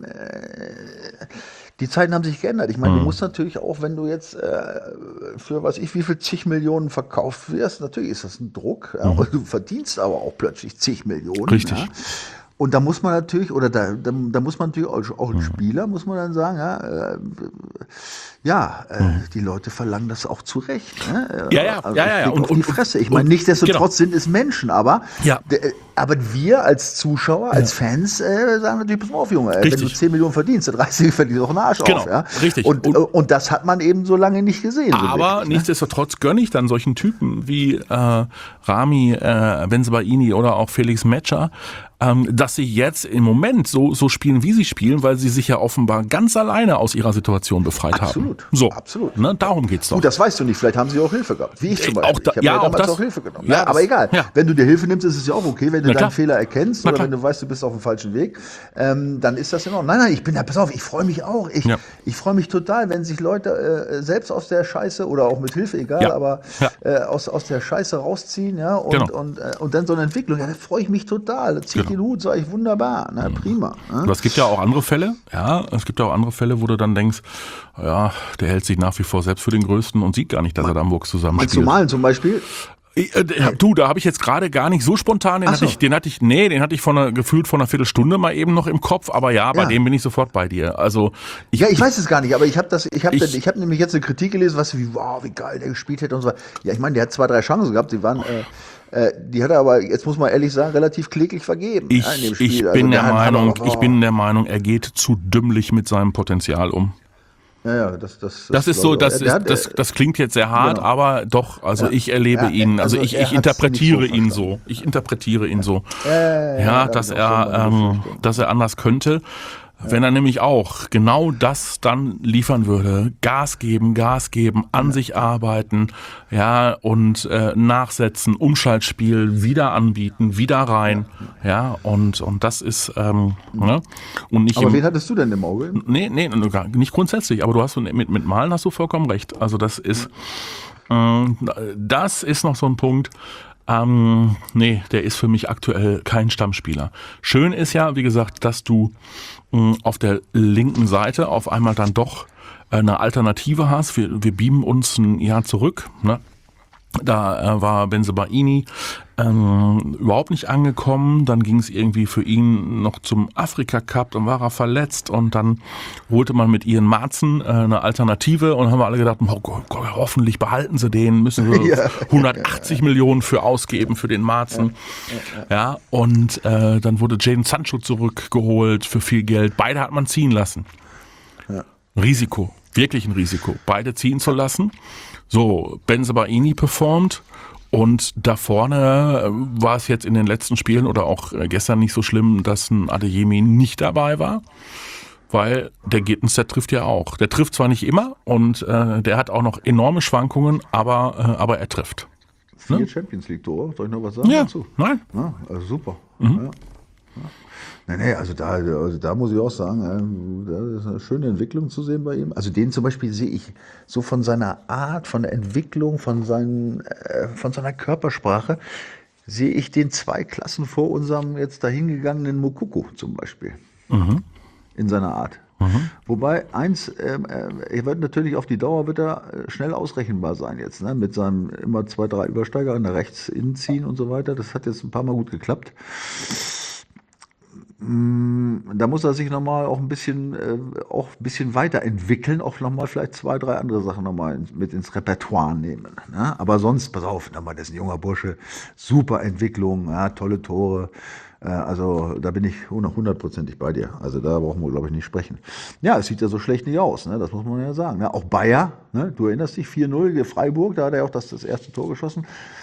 die Zeiten haben sich geändert. Ich meine, du musst natürlich auch, wenn du jetzt für wie viel zig Millionen verkauft wirst, natürlich ist das ein Druck. Ja, und du verdienst aber auch plötzlich zig Millionen. Richtig. Ja. Und da muss man natürlich, oder da muss man natürlich auch als Spieler, muss man dann sagen, die Leute verlangen das auch zu Recht. Ne? Ja. Und die Fresse. Ich meine, nichtsdestotrotz sind es Menschen, aber wir als Zuschauer, als Fans sagen natürlich, pass mal auf, Junge, wenn du 10 Millionen verdienst, dann reißt du verdienst auch einen Arsch auf. Ja? Richtig. Und das hat man eben so lange nicht gesehen. Aber wirklich, nichtsdestotrotz gönne ich dann solchen Typen wie Rami Bensebaini oder auch Felix Metscher, dass sie jetzt im Moment so spielen, wie sie spielen, weil sie sich ja offenbar ganz alleine aus ihrer Situation befreit haben. So, absolut. Ne, darum geht's doch. Gut, das weißt du nicht. Vielleicht haben sie auch Hilfe gehabt. Wie ich zum Beispiel. Ich habe damals auch Hilfe genommen. Ja, aber egal. Ja. Wenn du dir Hilfe nimmst, ist es ja auch okay. Wenn du deinen Fehler erkennst oder wenn du weißt, du bist auf dem falschen Weg, dann ist das in Ordnung. Nein, ich bin da, pass auf, ich freue mich auch. Ich freue mich total, wenn sich Leute selbst aus der Scheiße oder auch mit Hilfe, egal, aber aus der Scheiße rausziehen, ja, und dann so eine Entwicklung. Ja, da freue ich mich total. Da ziehe ich den Hut, sage ich, wunderbar, ne, prima. Ne? Aber es gibt ja auch andere Fälle, wo du dann denkst, ja, der hält sich nach wie vor selbst für den Größten und sieht gar nicht, dass er da am Burgs zusammenspielt. Meinst du Malen zum Beispiel? Da habe ich jetzt gerade gar nicht so spontan, den hatte ich gefühlt vor einer Viertelstunde mal eben noch im Kopf, aber bei dem bin ich sofort bei dir. Also ich weiß es gar nicht, aber ich habe nämlich jetzt eine Kritik gelesen, wie geil der gespielt hätte und so. Ja, ich meine, der hat 2, 3 Chancen gehabt, die waren die hat er aber, jetzt muss man ehrlich sagen, relativ kläglich vergeben in dem Spiel. Ich bin der Meinung, er geht zu dümmlich mit seinem Potenzial um. Ja, das ist so, das klingt jetzt sehr hart, genau. Aber doch, also ich erlebe ihn, also ich interpretiere ihn so. Ich interpretiere ihn so. Dass er anders könnte. Wenn er nämlich auch genau das dann liefern würde, Gas geben, an sich arbeiten, und nachsetzen, Umschaltspiel, wieder anbieten, wieder rein, und das ist, und nicht. Aber wen hattest du denn im Auge? Nee, nicht grundsätzlich, aber du hast mit Malen hast du vollkommen recht. Also das ist noch so ein Punkt. Der ist für mich aktuell kein Stammspieler. Schön ist ja, wie gesagt, dass du auf der linken Seite auf einmal dann doch eine Alternative hast. Wir beamen uns ein Jahr zurück. Ne? Da war Bensebaini überhaupt nicht angekommen. Dann ging es irgendwie für ihn noch zum Afrika-Cup. Dann war er verletzt und dann holte man mit Ian Marzen eine Alternative und haben wir alle gedacht, hoffentlich behalten sie den, müssen wir 180 Millionen für ausgeben für den Marzen. Und dann wurde Jadon Sancho zurückgeholt für viel Geld. Beide hat man ziehen lassen. Risiko, wirklich ein Risiko, beide ziehen zu lassen. So, Bensebaini performt und da vorne war es jetzt in den letzten Spielen oder auch gestern nicht so schlimm, dass ein Adeyemi nicht dabei war, weil der Gittens, der trifft ja auch. Der trifft zwar nicht immer und der hat auch noch enorme Schwankungen, aber er trifft. 4 Champions League Tore, soll ich noch was sagen dazu? Nein. Ja, also super. Ja. Nee, also da muss ich auch sagen, da ist eine schöne Entwicklung zu sehen bei ihm. Also den zum Beispiel sehe ich so von seiner Art, von der Entwicklung, von seiner Körpersprache, sehe ich den 2 Klassen vor unserem jetzt dahingegangenen Moukoko zum Beispiel. In seiner Art. Wobei er wird natürlich auf die Dauer schnell ausrechenbar sein jetzt, ne? Mit seinem immer 2, 3 Übersteiger nach rechts innen ziehen und so weiter. Das hat jetzt ein paar Mal gut geklappt. Da muss er sich nochmal auch ein bisschen weiterentwickeln, auch nochmal vielleicht 2, 3 andere Sachen nochmal mit ins Repertoire nehmen. Ne? Aber sonst, pass auf, das ist ein junger Bursche, super Entwicklung, tolle Tore. Also da bin ich 100%ig bei dir. Also da brauchen wir, glaube ich, nicht sprechen. Ja, es sieht ja so schlecht nicht aus, ne? Das muss man ja sagen. Ne? Auch Bayer, ne? Du erinnerst dich, 4-0, Freiburg, da hat er auch das erste Tor geschossen.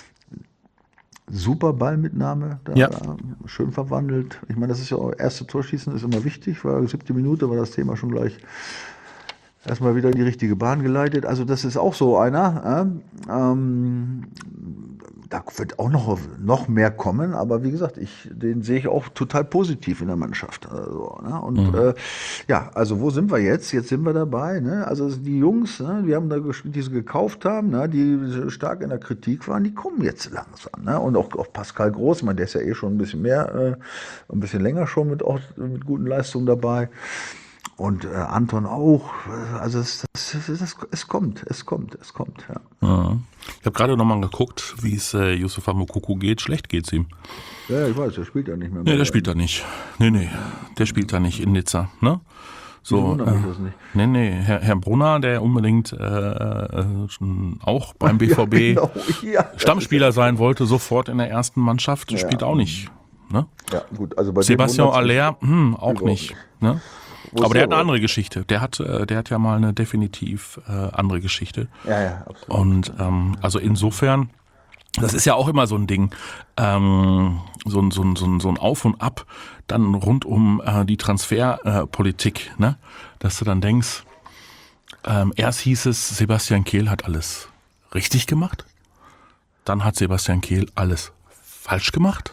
Super Ballmitnahme, schön verwandelt. Ich meine, das ist ja auch, erste Torschießen ist immer wichtig, weil 7. Minute war das Thema schon gleich erstmal wieder in die richtige Bahn geleitet. Also das ist auch so einer. da wird auch noch mehr kommen, aber wie gesagt, den sehe ich auch total positiv in der Mannschaft. Also, ne? Und also wo sind wir jetzt? Jetzt sind wir dabei. Ne? Also die Jungs, ne, die sie gekauft haben, ne, die stark in der Kritik waren, die kommen jetzt langsam. Ne? Und auch Pascal Groß, der ist ja eh schon ein bisschen länger schon mit guten Leistungen dabei. Und Anton auch. Also es kommt. Ja. Ja. Ich habe gerade nochmal geguckt, wie es Yusufa Moukoko geht. Schlecht geht's ihm. Ja, ich weiß, der spielt ja nicht mehr. Nee, der spielt da nicht. Nee, der spielt da nicht in Nizza. Ne? So, nee, Herr Brunner, der unbedingt auch beim BVB genau, Stammspieler sein wollte, sofort in der ersten Mannschaft, spielt auch nicht. Ne? Ja, gut, also bei Sebastian Aller, auch nicht. Ne? Aber der hat eine andere Geschichte. Der hat ja mal eine definitiv andere Geschichte. Ja, absolut. Und also insofern, das ist ja auch immer so ein Ding, so ein Auf und Ab dann rund um die Transferpolitik, ne? Dass du dann denkst, erst hieß es, Sebastian Kehl hat alles richtig gemacht, dann hat Sebastian Kehl alles falsch gemacht.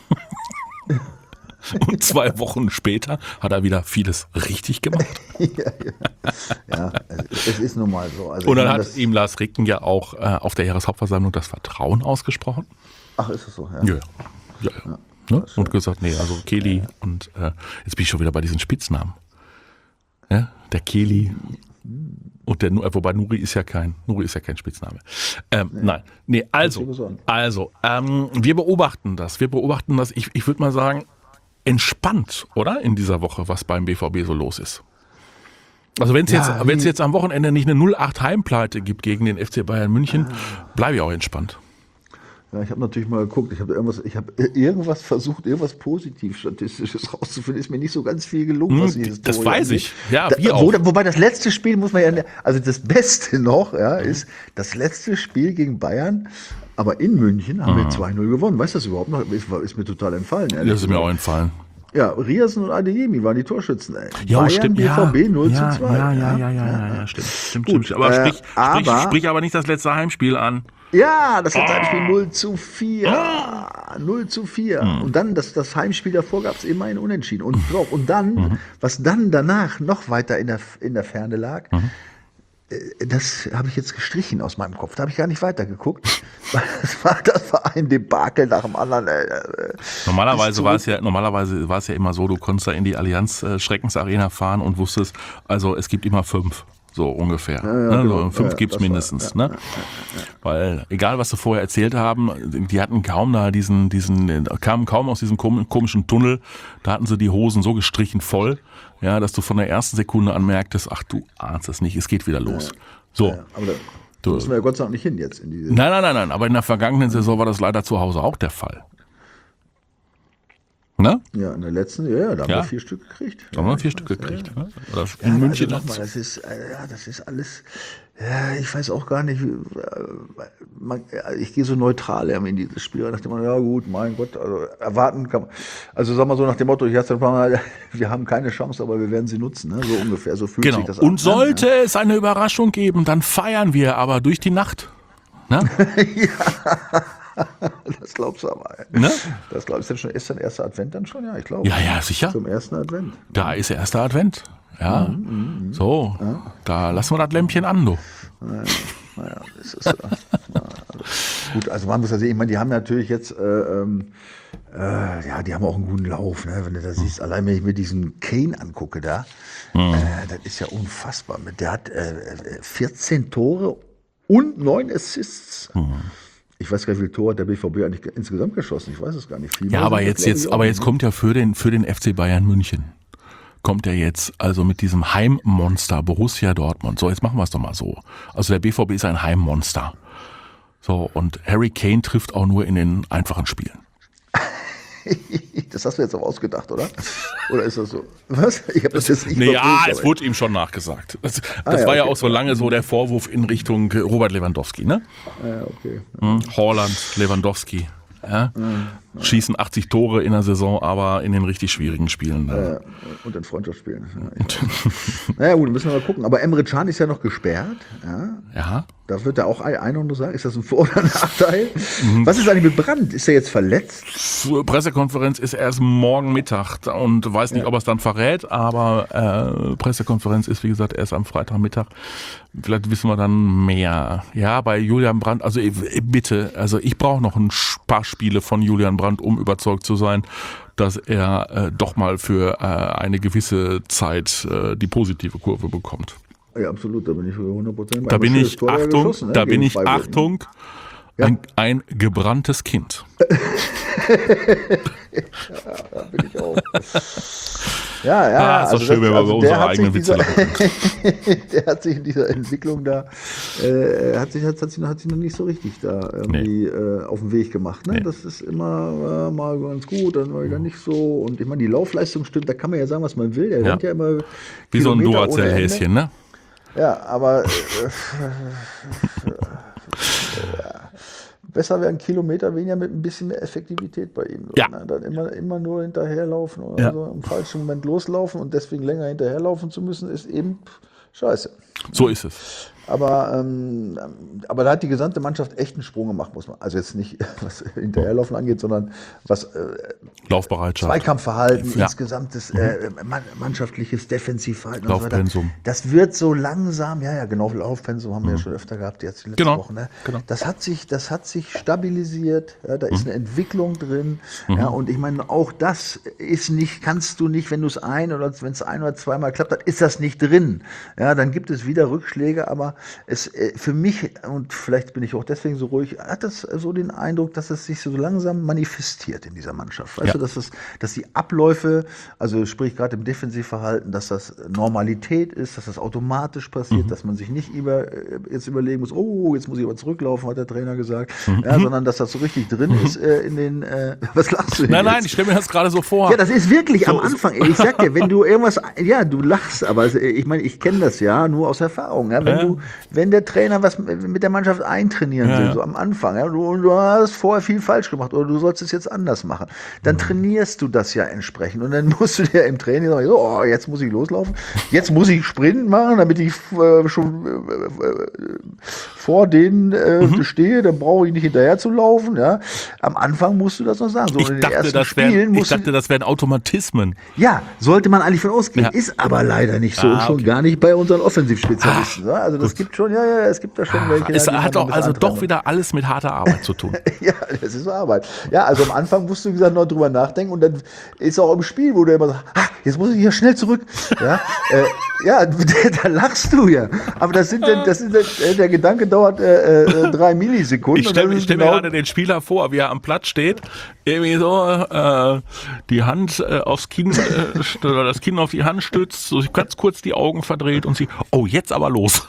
Und 2 Wochen später hat er wieder vieles richtig gemacht. Ja, es ist nun mal so. Also und dann hat ihm Lars Ricken ja auch auf der Jahreshauptversammlung das Vertrauen ausgesprochen. Ach, ist es so? Ja. Ne? Und gesagt, nee, also Kehli und jetzt bin ich schon wieder bei diesen Spitznamen. Ja? Der Kehli und der wobei Nuri ist ja kein Spitzname. Nein. Nee, also, wir beobachten das. Ich würde mal sagen, entspannt, oder? In dieser Woche, was beim BVB so los ist. Also wenn es jetzt am Wochenende nicht eine 0-8 Heimpleite gibt gegen den FC Bayern München, bleibe ich auch entspannt. Ja, ich habe natürlich mal geguckt, ich habe irgendwas versucht, irgendwas positiv Statistisches rauszufinden, ist mir nicht so ganz viel gelungen. Das weiß ich, ja, wir auch. Wobei das letzte Spiel muss man also das Beste noch, ist das letzte Spiel gegen Bayern, aber in München haben wir 2-0 gewonnen. Weißt du das überhaupt noch? Ist mir total entfallen. Das ist mir auch entfallen. Ja, Riasen und Adeyemi waren die Torschützen. Ja, Bayern, stimmt. BVB 0-2. Ja, stimmt. Aber sprich aber nicht das letzte Heimspiel an. Ja, das letzte Heimspiel 0-4. 0-4. Und dann, das Heimspiel davor gab es immer ein Unentschieden. Und dann, was dann danach noch weiter in der Ferne lag, das habe ich jetzt gestrichen aus meinem Kopf. Da habe ich gar nicht weitergeguckt. Das war ein Debakel nach dem anderen. Normalerweise war es ja immer so, du konntest da in die Allianz Schreckensarena fahren und wusstest, also es gibt immer 5. So ungefähr. Ja, genau. 5 gibt es mindestens. Ne? Weil, egal was sie vorher erzählt haben, die hatten kaum kamen kaum aus diesem komischen Tunnel, da hatten sie die Hosen so gestrichen voll, ja, dass du von der ersten Sekunde an merktest, ach du ahnst es nicht, es geht wieder los. So. Aber da müssen wir ja Gott sei Dank nicht hin jetzt. Nein, aber in der vergangenen Saison war das leider zu Hause auch der Fall. Ne? Ja, in der letzten, da haben wir 4 Stück gekriegt. Da haben wir 4 Stück gekriegt. Ne? Oder in München. Also nochmal, das ist alles, ich weiß auch gar nicht, ich gehe so neutral in dieses Spiel. Da dachte man, ja gut, mein Gott, also erwarten kann man, also sag mal so nach dem Motto, wir haben keine Chance, aber wir werden sie nutzen, ne? So ungefähr, so fühlt sich das an. Und sollte es eine Überraschung geben, dann feiern wir aber durch die Nacht. Ne? Ja. Das glaubst du aber. Ne? Das glaubst du schon. Ist dann erster Advent dann schon? Ja, ich glaube. Ja, sicher. Zum ersten Advent. Da ist der erste Advent. Ja. So, da lassen wir das Lämpchen an, du. Naja, das ist gut. Also man muss ja sehen, ich meine, die haben natürlich jetzt, die haben auch einen guten Lauf. Ne? Wenn du da siehst, allein wenn ich mir diesen Kane angucke da, das ist ja unfassbar. Der hat 14 Tore und 9 Assists. Ich weiß gar nicht, wie viel Tor hat der BVB eigentlich insgesamt geschossen. Ich weiß es gar nicht. Viel aber jetzt kommt ja für den FC Bayern München, kommt er jetzt also mit diesem Heimmonster Borussia Dortmund. So, jetzt machen wir es doch mal so. Also der BVB ist ein Heimmonster. So, und Harry Kane trifft auch nur in den einfachen Spielen. Das hast du jetzt auch ausgedacht, oder? Oder ist das so? Was? Ich habe das jetzt nicht es wurde ihm schon nachgesagt. Das war ja auch so lange so der Vorwurf in Richtung Robert Lewandowski, ne? Ja, okay. Haaland, Lewandowski. Ja? schießen 80 Tore in der Saison, aber in den richtig schwierigen Spielen. Und in Freundschaftsspielen. Naja gut, müssen wir mal gucken. Aber Emre Can ist ja noch gesperrt. Ja. Da wird er auch Einordnung sagen. Ist das ein Vor- oder Nachteil? Was ist eigentlich mit Brandt? Ist er jetzt verletzt? Pressekonferenz ist erst morgen Mittag und weiß nicht, ob er es dann verrät, aber Pressekonferenz ist, wie gesagt, erst am Freitagmittag. Vielleicht wissen wir dann mehr. Ja, bei Julian Brandt, also bitte, also ich brauche noch ein paar Spiele von Julian Brandt, um überzeugt zu sein, dass er doch mal für eine gewisse Zeit die positive Kurve bekommt. Ja, absolut, da bin ich für 100%. Da bin ich, Achtung, ein gebranntes Kind. Da bin ich auch. Ja. Ist doch schön, wenn wir über unsere eigenen Witze lachen. Der hat sich in dieser Entwicklung da, hat sich noch nicht so richtig da irgendwie auf den Weg gemacht. Ne? Nee. Das ist immer mal ganz gut, dann mal wieder nicht so. Und ich meine, die Laufleistung stimmt, da kann man ja sagen, was man will. Der rennt ja immer wie so ein Duracell-Häschen, ne? Ja, aber besser wäre ein Kilometer weniger mit ein bisschen mehr Effektivität bei ihm. Ja. Ne? Dann immer nur hinterherlaufen oder so im falschen Moment loslaufen und deswegen länger hinterherlaufen zu müssen, ist eben scheiße. So ist es. Aber da hat die gesamte Mannschaft echt einen Sprung gemacht, muss man. Also jetzt nicht, was Hinterherlaufen angeht, sondern was Laufbereitschaft, Zweikampfverhalten, insgesamtes mannschaftliches Defensivverhalten. Laufpensum. Und so weiter. Das wird so langsam, genau, Laufpensum haben wir ja schon öfter gehabt, jetzt die letzte Woche. Ne? Genau. Das hat sich stabilisiert, da ist eine Entwicklung drin. Ja, und ich meine, auch das ist nicht, kannst du nicht, wenn es ein oder zweimal klappt, dann ist das nicht drin. Ja, dann gibt es wieder Rückschläge, aber es für mich, und vielleicht bin ich auch deswegen so ruhig, hat das so den Eindruck, dass es sich so langsam manifestiert in dieser Mannschaft. Weißt du, dass die Abläufe, also sprich gerade im Defensivverhalten, dass das Normalität ist, dass das automatisch passiert, dass man sich nicht jetzt überlegen muss, jetzt muss ich aber zurücklaufen, hat der Trainer gesagt, sondern dass das so richtig drin ist in den, was lachst du denn Nein, ich stelle mir das gerade so vor. Ja, das ist wirklich so, am Anfang, ich sag dir, wenn du irgendwas, du lachst, aber ich meine, ich kenne das ja nur aus Erfahrung, wenn der Trainer was mit der Mannschaft eintrainieren will, so am Anfang, du hast vorher viel falsch gemacht oder du sollst es jetzt anders machen, dann trainierst du das ja entsprechend und dann musst du dir im Training sagen, jetzt muss ich loslaufen, jetzt muss ich Sprint machen, damit ich schon vor denen stehe, dann brauche ich nicht hinterher zu laufen. Ja. Am Anfang musst du das noch sagen. So ich dachte, das wären Automatismen. Ja, sollte man eigentlich von ausgehen, ist aber leider nicht so und schon gar nicht bei unseren Offensivspezialisten. Also das gibt schon, es gibt da schon welche. Es hat auch also doch wieder alles mit harter Arbeit zu tun. Ja, das ist so Arbeit. Ja, also am Anfang musst du, wie gesagt, noch drüber nachdenken und dann ist auch im Spiel, wo du immer sagst, jetzt muss ich hier schnell zurück. Da lachst du ja. Aber der Gedanke dauert 3 Millisekunden. Ich stelle mir gerade den Spieler vor, wie er am Platz steht, irgendwie so die Hand aufs Kinn oder das Kinn auf die Hand stützt, so ganz kurz die Augen verdreht und sie, jetzt aber los.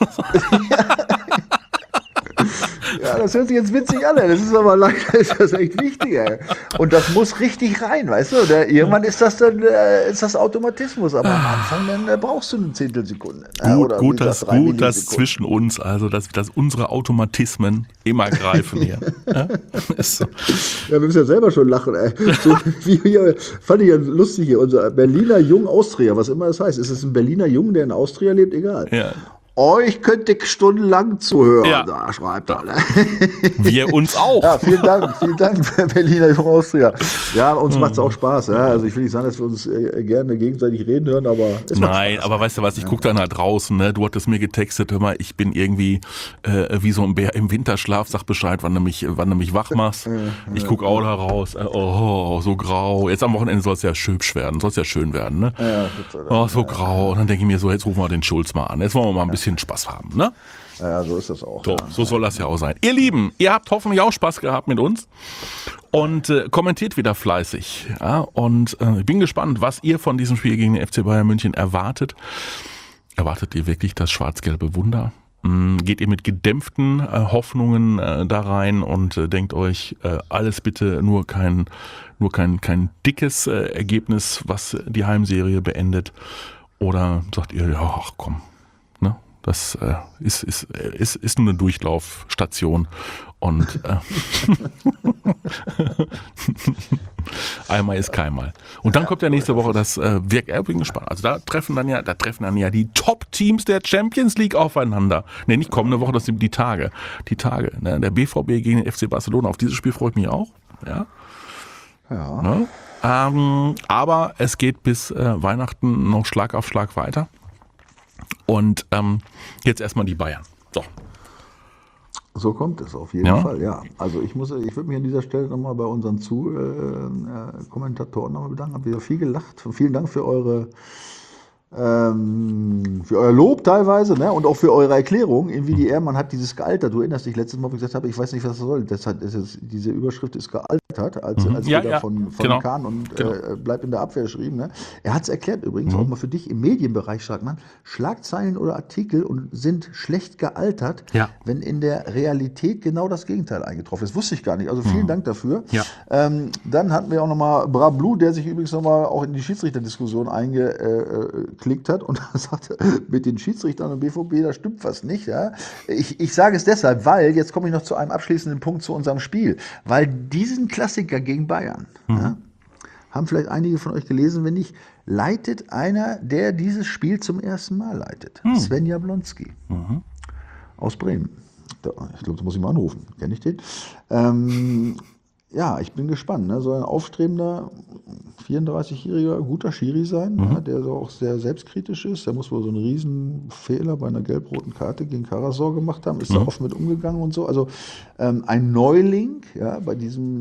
Ja, das hört sich jetzt witzig an, das ist aber leider echt wichtig, ey. Und das muss richtig rein, weißt du? Irgendwann ist das dann Automatismus, aber am Anfang dann brauchst du eine Zehntelsekunde. Gut, dass zwischen uns, also dass unsere Automatismen immer greifen hier. Ist so. Ja, wir müssen ja selber schon lachen, ey. So, fand ich ja lustig hier, unser Berliner Jung Austria, was immer das heißt. Ist es ein Berliner Jung, der in Austria lebt? Egal. Ja. Euch könnte ich stundenlang zuhören, da schreibt er. Wir uns auch. Ja, vielen Dank, Berliner Jung Austria. Ja, uns macht es auch Spaß. Ja. Also ich will nicht sagen, dass wir uns gerne gegenseitig reden hören, aber es macht Spaß. Aber weißt du was, ich gucke dann halt draußen, ne? Du hattest mir getextet, hör mal, ich bin irgendwie wie so ein Bär im Winterschlaf, sag Bescheid, wann du mich wach machst. Ich gucke auch da raus, so grau. Jetzt am Wochenende soll es ja hübsch werden, soll es ja schön werden. Ne? So grau. Und dann denke ich mir so, jetzt rufen wir den Schulz mal an. Jetzt wollen wir mal ein bisschen Spaß haben, ne? Ja, so ist das auch. So soll das ja auch sein. Ihr Lieben, ihr habt hoffentlich auch Spaß gehabt mit uns und kommentiert wieder fleißig. Ja? Und ich bin gespannt, was ihr von diesem Spiel gegen den FC Bayern München erwartet. Erwartet ihr wirklich das schwarz-gelbe Wunder? Geht ihr mit gedämpften Hoffnungen da rein und denkt euch, alles bitte nur kein dickes Ergebnis, was die Heimserie beendet? Oder sagt ihr, ach komm, ne? Das ist nur eine Durchlaufstation Und einmal ist keinmal. Und dann kommt ja nächste Woche das bin gespannt. Also da treffen dann ja die Top-Teams der Champions League aufeinander. Ne, nicht kommende Woche, das sind die Tage. Ne? Der BVB gegen den FC Barcelona. Auf dieses Spiel freue ich mich auch. Ja. Ne? Aber es geht bis Weihnachten noch Schlag auf Schlag weiter. Und jetzt erstmal die Bayern. So. So kommt es auf jeden Fall, ja. Also ich würde mich an dieser Stelle nochmal bei unseren Kommentatoren nochmal bedanken. Hab wieder viel gelacht. Vielen Dank für euer Lob teilweise, ne? Und auch für eure Erklärung, irgendwie die Ehrmann hat dieses gealtert. Du erinnerst dich letztes Mal, wo ich gesagt habe, ich weiß nicht, was das soll. Deshalb diese Überschrift ist gealtert, als wir von genau. Kahn und bleibt in der Abwehr geschrieben. Ne? Er hat es erklärt übrigens, auch mal für dich im Medienbereich, sagt man, Schlagzeilen oder Artikel sind schlecht gealtert, wenn in der Realität genau das Gegenteil eingetroffen ist. Wusste ich gar nicht. Also vielen Dank dafür. Ja. Dann hatten wir auch nochmal Brablu, der sich übrigens nochmal auch in die Schiedsrichterdiskussion klickt hat und sagte, mit den Schiedsrichtern und BVB, da stimmt was nicht. Ja? Ich sage es deshalb, weil, jetzt komme ich noch zu einem abschließenden Punkt zu unserem Spiel, weil diesen Klassiker gegen Bayern, haben vielleicht einige von euch gelesen, wenn nicht, leitet einer, der dieses Spiel zum ersten Mal leitet. Sven Jablonski aus Bremen. Ich glaube, da muss ich mal anrufen. Kenne ich den? Ja, ich bin gespannt. Ne? Soll ein aufstrebender 34-jähriger guter Schiri sein, der so auch sehr selbstkritisch ist. Der muss wohl so einen riesen Fehler bei einer gelb-roten Karte gegen Karasor gemacht haben, ist da offen mit umgegangen und so. Also ein Neuling bei diesem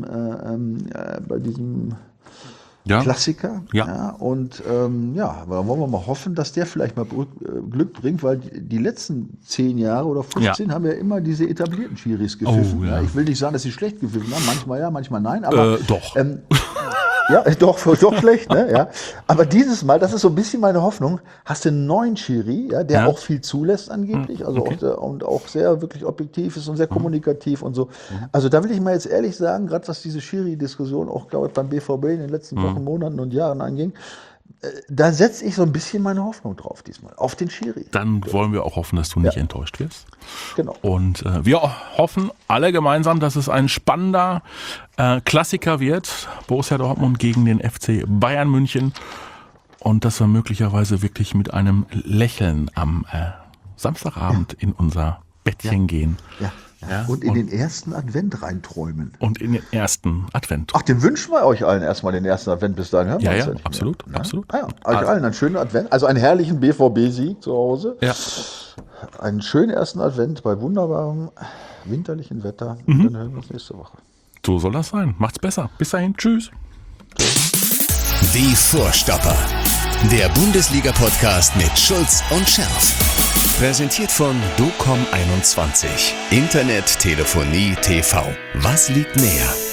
Klassiker. Ja. Und da wollen wir mal hoffen, dass der vielleicht mal Glück bringt, weil die letzten 10 Jahre oder 15 haben ja immer diese etablierten Schiris gepfiffen. Ja. Ich will nicht sagen, dass sie schlecht gepfiffen haben, manchmal ja, manchmal nein, aber doch. Doch schlecht, ne? Ja. Aber dieses Mal, das ist so ein bisschen meine Hoffnung, hast du einen neuen Schiri, der auch viel zulässt angeblich, also auch sehr wirklich objektiv ist und sehr kommunikativ und so. Also da will ich mal jetzt ehrlich sagen, gerade was diese Schiri-Diskussion auch, glaube ich, beim BVB in den letzten Wochen, Monaten und Jahren anging, da setze ich so ein bisschen meine Hoffnung drauf diesmal, auf den Schiri. Dann wollen wir auch hoffen, dass du nicht enttäuscht wirst. Genau. Und wir hoffen alle gemeinsam, dass es ein spannender Klassiker wird. Borussia Dortmund gegen den FC Bayern München. Und dass wir möglicherweise wirklich mit einem Lächeln am Samstagabend in unser Bettchen gehen. Ja. Und in den ersten Advent reinträumen. Und in den ersten Advent. Ach, den wünschen wir euch allen erstmal den ersten Advent bis dahin. Hören wir uns nicht absolut, mehr. absolut. Euch allen einen schönen Advent, also einen herrlichen BVB-Sieg zu Hause. Ja. Einen schönen ersten Advent bei wunderbarem winterlichen Wetter. Und dann hören wir uns nächste Woche. So soll das sein. Macht's besser. Bis dahin. Tschüss. Die Vorstopper. Der Bundesliga-Podcast mit Schulz und Scherf. Präsentiert von DOCOM21. Internet, Telefonie, TV. Was liegt näher?